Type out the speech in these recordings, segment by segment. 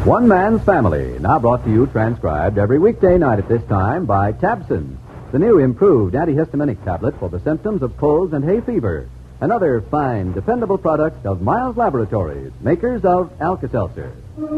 One Man's Family, now brought to you transcribed every weekday night at this time by Tabson, the new improved antihistaminic tablet for the symptoms of colds and hay fever. Another fine, dependable product of Miles Laboratories, makers of Alka-Seltzer.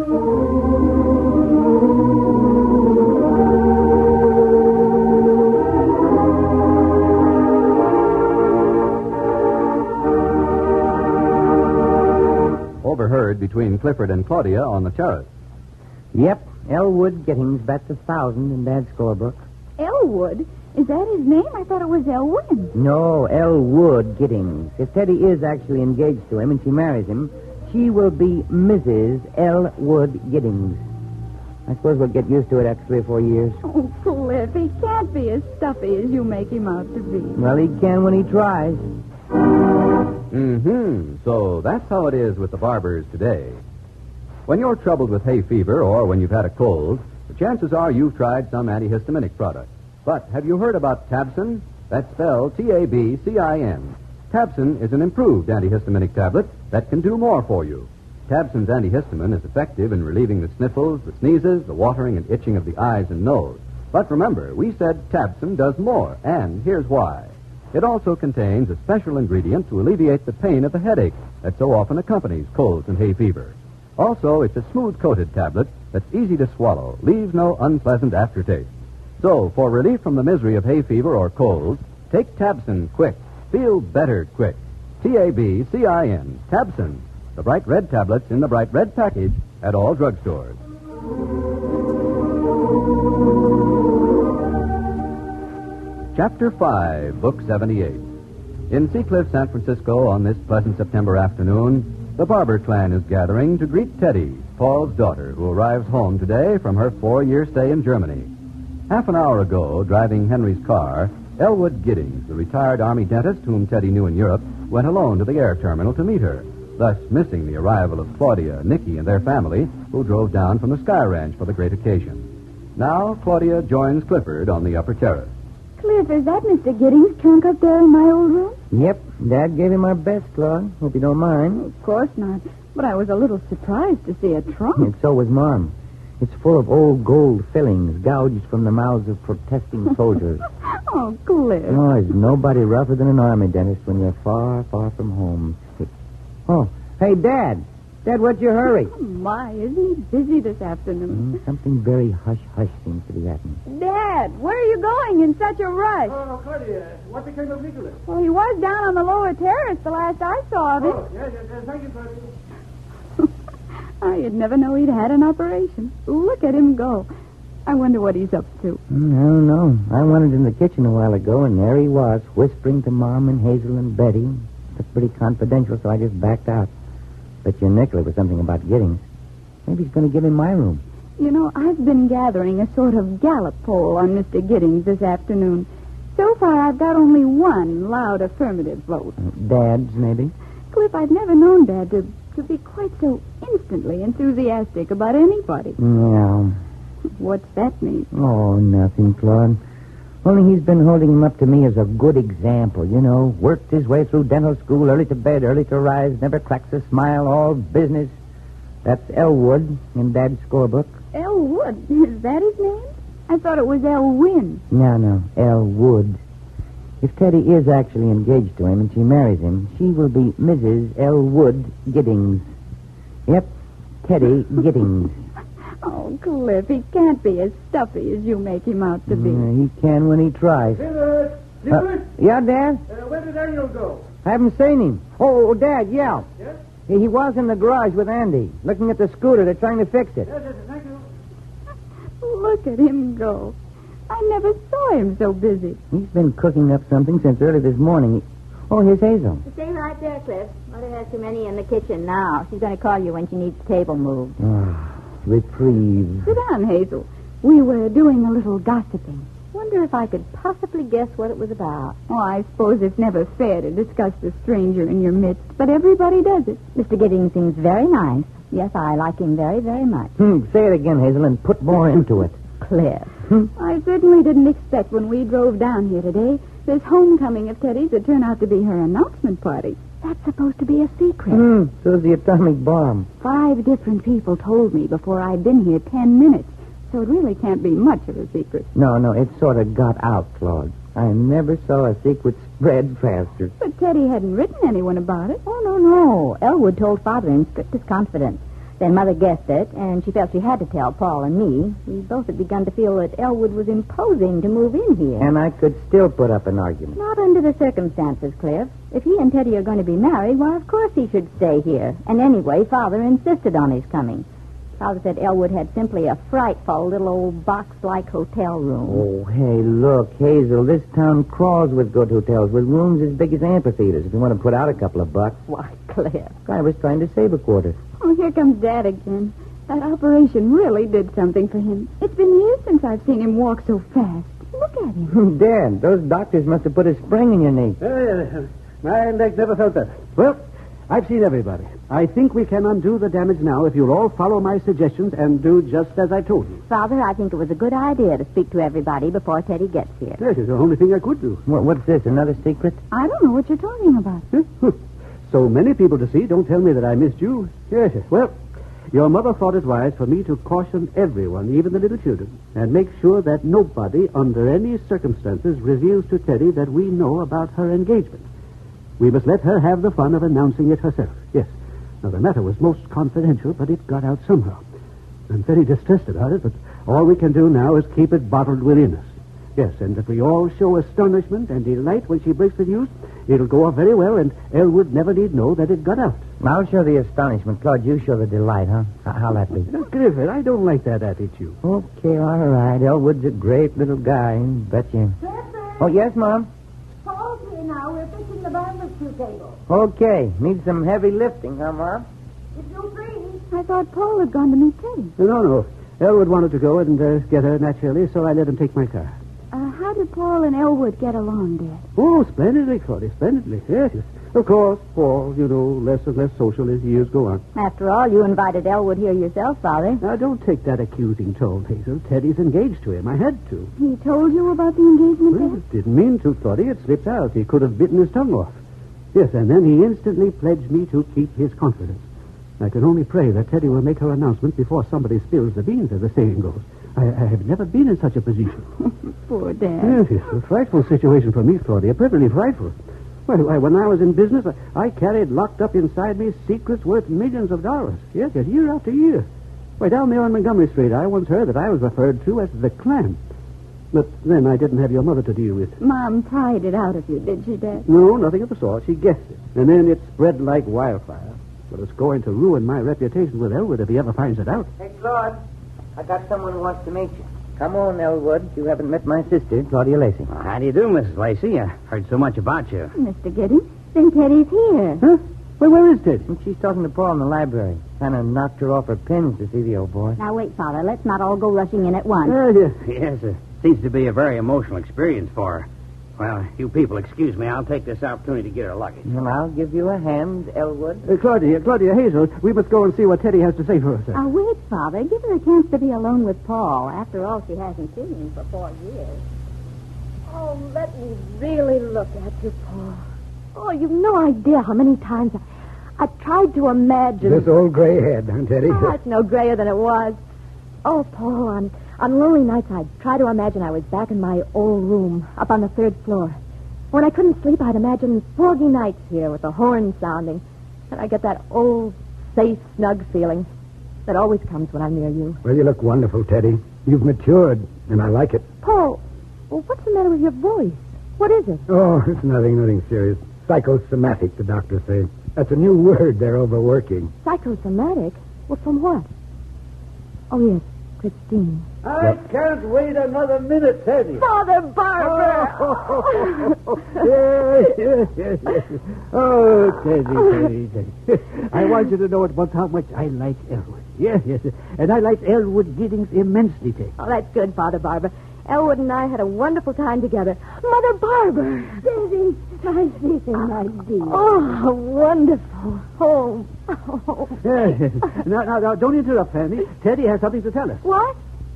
Overheard between Clifford and Claudia on the terrace. Yep, Elwood Giddings bats 1,000 in Dad's scorebook. Elwood? Is that his name? I thought it was Elwyn. No, Elwood Giddings. If Teddy is actually engaged to him and she marries him, she will be Mrs. Elwood Giddings. I suppose we'll get used to it after 3 or 4 years. Oh, Cliff, he can't be as stuffy as you make him out to be. Well, he can when he tries. So that's how it is with the barbers today. When you're troubled with hay fever or when you've had a cold, the chances are you've tried some antihistaminic product. But have you heard about Tabson? That's spelled T-A-B-C-I-N. Tabson is an improved antihistaminic tablet that can do more for you. Tabson's antihistamine is effective in relieving the sniffles, the sneezes, the watering and itching of the eyes and nose. But remember, we said Tabson does more, and here's why. It also contains a special ingredient to alleviate the pain of the headache that so often accompanies colds and hay fever. Also, it's a smooth-coated tablet that's easy to swallow, leaves no unpleasant aftertaste. So, for relief from the misery of hay fever or colds, take Tabson quick. Feel better quick. T-A-B-C-I-N. Tabson. The bright red tablets in the bright red package at all drugstores. Chapter 5, Book 78. In Seacliff, San Francisco, on this pleasant September afternoon, the Barber clan is gathering to greet Teddy, Paul's daughter, who arrives home today from her 4-year stay in Germany. Half an hour ago, driving Henry's car, Elwood Giddings, the retired Army dentist whom Teddy knew in Europe, went alone to the air terminal to meet her, thus missing the arrival of Claudia, Nicky, and their family, who drove down from the Sky Ranch for the great occasion. Now, Claudia joins Clifford on the upper terrace. Cliff, is that Mr. Giddings' trunk up there in my old room? Yep, Dad gave him our best, Claude. Hope you don't mind. Of course not. But I was a little surprised to see a trunk. And so was Mom. It's full of old gold fillings gouged from the mouths of protesting soldiers. Oh, Cliff. Oh, there's nobody rougher than an army dentist when you're far, far from home. Oh, hey, Dad. Dad, what's your hurry? Oh, my, isn't he busy this afternoon? Something very hush-hush seems to be happening. Dad, where are you going in such a rush? Oh, Claudia, what became of Nicholas? Well, he was down on the lower terrace the last I saw of him. Oh, yes, thank you, Claudia. I'd never know he'd had an operation. Look at him go. I wonder what he's up to. I don't know. I wandered in the kitchen a while ago, and there he was, whispering to Mom and Hazel and Betty. It's pretty confidential, so I just backed out. Bet your nickel it was something about Giddings. Maybe he's going to give him my room. You know, I've been gathering a sort of Gallup poll on Mr. Giddings this afternoon. So far, I've got only one loud affirmative vote. Dad's, maybe? Cliff, I've never known Dad to be quite so instantly enthusiastic about anybody. Yeah. What's that mean? Oh, nothing, Claude. Only he's been holding him up to me as a good example, you know. Worked his way through dental school, early to bed, early to rise, never cracks a smile, all business. That's Elwood in Dad's scorebook. Elwood? Is that his name? I thought it was Elwyn. No, Elwood. If Teddy is actually engaged to him and she marries him, she will be Mrs. Elwood Giddings. Yep, Teddy Giddings. Oh, Cliff, he can't be as stuffy as you make him out to be. He can when he tries. Nicholas? Yeah, Dad? Where did Daniel go? I haven't seen him. Oh, Dad, yeah. Yes? He was in the garage with Andy, looking at the scooter. They're trying to fix it. Yes, thank you. Look at him go. I never saw him so busy. He's been cooking up something since early this morning. Oh, here's Hazel. Stay right there, Cliff. Mother has too many in the kitchen now. She's going to call you when she needs the table moved. Reprieve. Sit down, Hazel. We were doing a little gossiping. Wonder if I could possibly guess what it was about. Oh, I suppose it's never fair to discuss the stranger in your midst, but everybody does it. Mr. Giddings seems very nice. Yes, I like him very, very much. Say it again, Hazel, and put more into it. Cliff. I certainly didn't expect when we drove down here today this homecoming of Teddy's would turn out to be her announcement party. That's supposed to be a secret. So's the atomic bomb. 5 different people told me before I'd been here 10 minutes. So it really can't be much of a secret. No, it sort of got out, Claude. I never saw a secret spread faster. But Teddy hadn't written anyone about it. Oh, no. Elwood told Father in strictest confidence. Then Mother guessed it, and she felt she had to tell Paul and me. We both had begun to feel that Elwood was imposing to move in here. And I could still put up an argument. Not under the circumstances, Cliff. If he and Teddy are going to be married, why, of course he should stay here. And anyway, Father insisted on his coming. Father said Elwood had simply a frightful little old box-like hotel room. Oh, hey, look, Hazel, this town crawls with good hotels with rooms as big as amphitheaters if you want to put out a couple of bucks. Why, Cliff? I was trying to save a quarter. Oh, here comes Dad again. That operation really did something for him. It's been years since I've seen him walk so fast. Look at him. Dad, those doctors must have put a spring in your knee. My leg never felt better. Well, I've seen everybody. I think we can undo the damage now if you'll all follow my suggestions and do just as I told you. Father, I think it was a good idea to speak to everybody before Teddy gets here. That is the only thing I could do. What's this, another secret? I don't know what you're talking about. So many people to see. Don't tell me that I missed you. Yes. Well, your mother thought it wise for me to caution everyone, even the little children, and make sure that nobody, under any circumstances, reveals to Teddy that we know about her engagement. We must let her have the fun of announcing it herself. Yes. Now, the matter was most confidential, but it got out somehow. I'm very distressed about it, but all we can do now is keep it bottled within us. Yes, and if we all show astonishment and delight when she breaks the news, it'll go off very well, and Elwood never need know that it got out. I'll show the astonishment. Claude, you show the delight, huh? How'll that be? Now, Clifford, I don't like that attitude. Okay, all right. Elwood's a great little guy. Bet you. Oh, yes, Mom? Paul's here now. We're fixing the barbecue table. Okay. Need some heavy lifting, huh, Mom? If you're free. I thought Paul had gone to meet Teddy. No. Elwood wanted to go and get her, naturally, so I let him take my car. How did Paul and Elwood get along, Dad? Oh, splendidly, Claudia, splendidly. Yes. Of course, Paul, less and less social as years go on. After all, you invited Elwood here yourself, Father. Now, don't take that accusing tone, Hazel. Teddy's engaged to him. I had to. He told you about the engagement, Well, didn't mean to, Claudia. It slipped out. He could have bitten his tongue off. Yes, and then he instantly pledged me to keep his confidence. I can only pray that Teddy will make her announcement before somebody spills the beans, as the saying goes. I have never been in such a position. Poor Dad. Yes, it's a frightful situation for me, Claudia. Perfectly frightful. Well, when I was in business, I carried locked up inside me secrets worth millions of dollars. Yes, year after year. Why, down there on Montgomery Street, I once heard that I was referred to as the Clam. But then I didn't have your mother to deal with. Mom pried it out of you, did she, Dad? No, nothing of the sort. She guessed it. And then it spread like wildfire. But it's going to ruin my reputation with Elwood if he ever finds it out. Hey, Claude. I got someone who wants to meet you. Come on, Elwood. You haven't met my sister, Claudia Lacey. Well, how do you do, Mrs. Lacey? I heard so much about you. Mr. Giddings, then Teddy's here. Huh? Well, where is Teddy? And she's talking to Paul in the library. Kind of knocked her off her pins to see the old boy. Now, wait, Father. Let's not all go rushing in at once. Yes. Yes, it seems to be a very emotional experience for her. Well, you people excuse me. I'll take this opportunity to get her luggage. And I'll give you a hand, Elwood. Claudia, Hazel, we must go and see what Teddy has to say for herself. Now, wait, Father. Give her a chance to be alone with Paul. After all, she hasn't seen him for 4 years. Oh, let me really look at you, Paul. Oh, you've no idea how many times I tried to imagine. This old gray head, huh, Teddy? Oh, it's no grayer than it was. Oh, Paul, on lonely nights, I'd try to imagine I was back in my old room up on the 3rd floor. When I couldn't sleep, I'd imagine foggy nights here with the horn sounding. And I get that old, safe, snug feeling that always comes when I'm near you. Well, you look wonderful, Teddy. You've matured, and I like it. Paul, well, what's the matter with your voice? What is it? Oh, it's nothing serious. Psychosomatic, the doctors say. That's a new word they're overworking. Psychosomatic? Well, from what? Oh, yes, Christine. I can't wait another minute, Teddy. Father Barber! Yes. Oh, Teddy. I want you to know at once how much I like Elwood. Yes. And I like Elwood Giddings immensely, Teddy. Oh, that's good, Father Barber. Elwood and I had a wonderful time together. Mother Barber! Susie, nice meeting, my dear. Oh, wonderful home. Oh. Yes. Now, don't interrupt, Fanny. Teddy has something to tell us. What?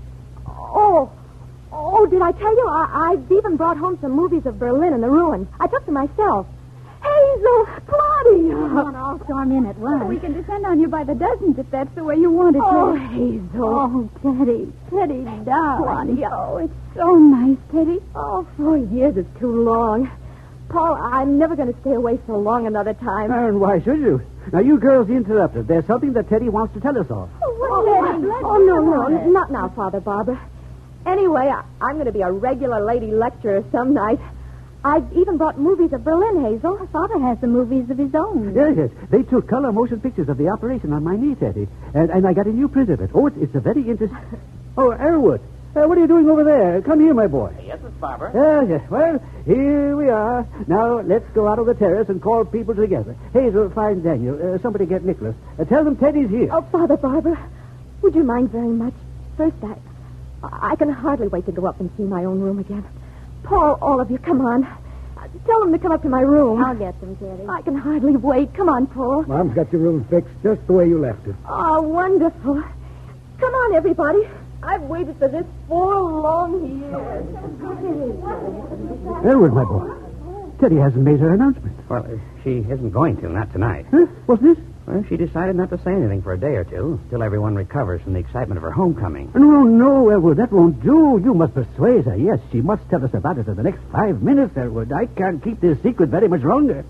Oh, did I tell you? I've even brought home some movies of Berlin and the ruins. I took them myself. Hazel! Claudia! Hurry You up. want to all storm in at once. We can descend on you by the dozens if that's the way you want it. Oh, Teddy. Hazel. Oh, Teddy, Teddy, darling. Claudia. Oh, it's so nice, Teddy. Oh, 4 years is too long. Paul, I'm never going to stay away so long another time. And why should you? Now, you girls interrupted. There's something that Teddy wants to tell us all. No, not now, Father Barber. Anyway, I'm going to be a regular lady lecturer some night. I've even brought movies of Berlin, Hazel. Father has the movies of his own. Yes. They took color motion pictures of the operation on my knee, Teddy. And I got a new print of it. Oh, it's a very interesting... Oh, Elwood. What are you doing over there? Come here, my boy. Yes, Miss Barber. Yes. Well, here we are. Now, let's go out on the terrace and call people together. Hazel, find Daniel. Somebody get Nicholas. Tell them Teddy's here. Oh, Father Barber, would you mind very much? First, I can hardly wait to go up and see my own room again. Paul, all of you, come on. Tell them to come up to my room. I'll get them, Teddy. I can hardly wait. Come on, Paul. Mom's got your room fixed just the way you left it. Oh, wonderful. Come on, everybody. I've waited for this 4 long years. Elwood, my boy. Teddy hasn't made her announcement. Well, she isn't going to, not tonight. Huh? What's this? Well, she decided not to say anything for a day or two, till everyone recovers from the excitement of her homecoming. No, Elwood, that won't do. You must persuade her. Yes, she must tell us about it in the next 5 minutes, Elwood. I can't keep this secret very much longer.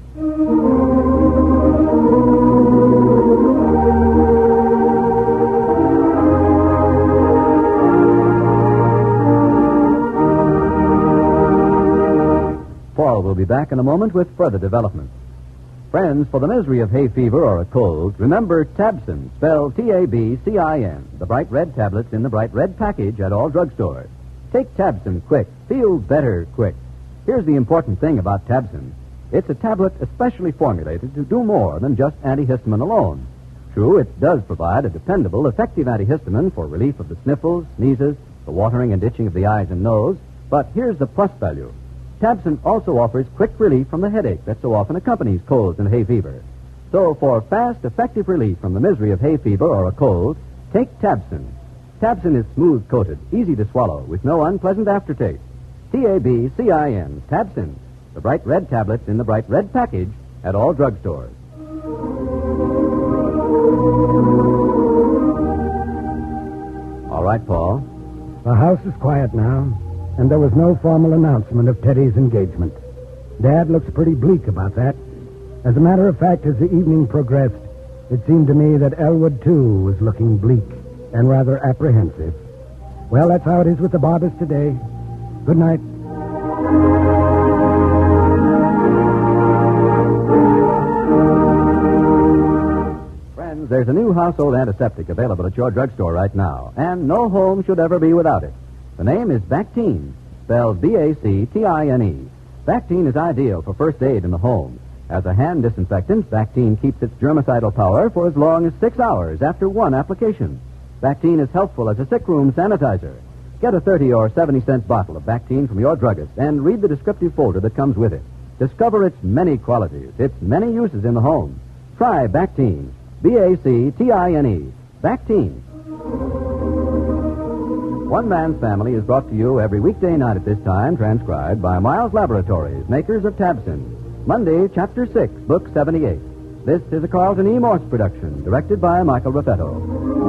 Paul will be back in a moment with further developments. Friends, for the misery of hay fever or a cold, remember Tabsin, spelled Tabcin, the bright red tablets in the bright red package at all drugstores. Take Tabsin quick. Feel better quick. Here's the important thing about Tabsin. It's a tablet especially formulated to do more than just antihistamine alone. True, it does provide a dependable, effective antihistamine for relief of the sniffles, sneezes, the watering and itching of the eyes and nose. But here's the plus value. Tabsin also offers quick relief from the headache that so often accompanies colds and hay fever. So for fast, effective relief from the misery of hay fever or a cold, take Tabsin. Tabsin is smooth-coated, easy to swallow, with no unpleasant aftertaste. Tabcin, Tabsin, the bright red tablets in the bright red package at all drugstores. All right, Paul. The house is quiet now, and there was no formal announcement of Teddy's engagement. Dad looks pretty bleak about that. As a matter of fact, as the evening progressed, it seemed to me that Elwood, too, was looking bleak and rather apprehensive. Well, that's how it is with the Barbers today. Good night. Friends, there's a new household antiseptic available at your drugstore right now, and no home should ever be without it. The name is Bactine, spelled Bactine. Bactine is ideal for first aid in the home. As a hand disinfectant, Bactine keeps its germicidal power for as long as 6 hours after one application. Bactine is helpful as a sick-room sanitizer. Get a 30 or 70-cent bottle of Bactine from your druggist and read the descriptive folder that comes with it. Discover its many qualities, its many uses in the home. Try Bactine, Bactine. Bactine. One Man's Family is brought to you every weekday night at this time, transcribed by Miles Laboratories, makers of Tabsin. Monday, Chapter 6, Book 78. This is a Carlton E. Morse production, directed by Michael Raffetto.